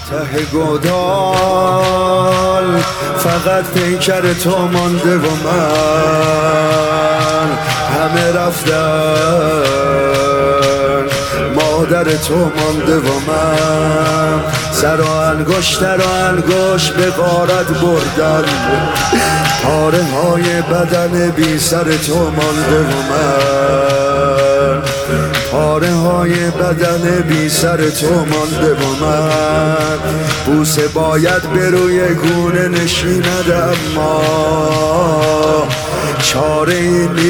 ته گودال فقط پیکر تو مانده و من همه رفتن، مادر تو مانده و من سر و انگشت به غارت بردن، پاره های بدن بی سر تو مانده و من، پاره های بدن بی سر تو مانده و من، بوسه باید به روی گونه نشیند اما چاره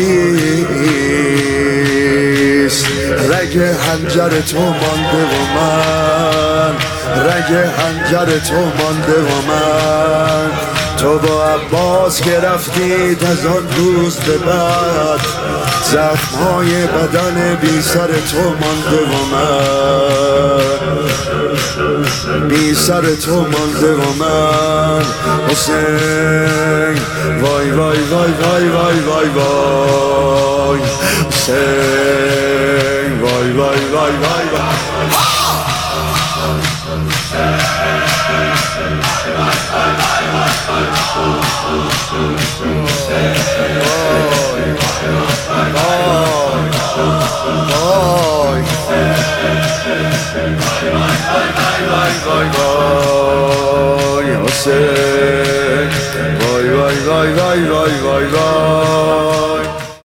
نیست، رگ حنجر تو مانده و من، رگ حنجر تو مانده و من، تو با عباس که رفتید از آن روز به بعد، زخمهای بدن بی سر تو مانده و من، بی سر تو مانده و من. حسین وای وای وای وای وای وای وای حسین وای وای وای وای وای Say, why, why, why, why, why, why, why.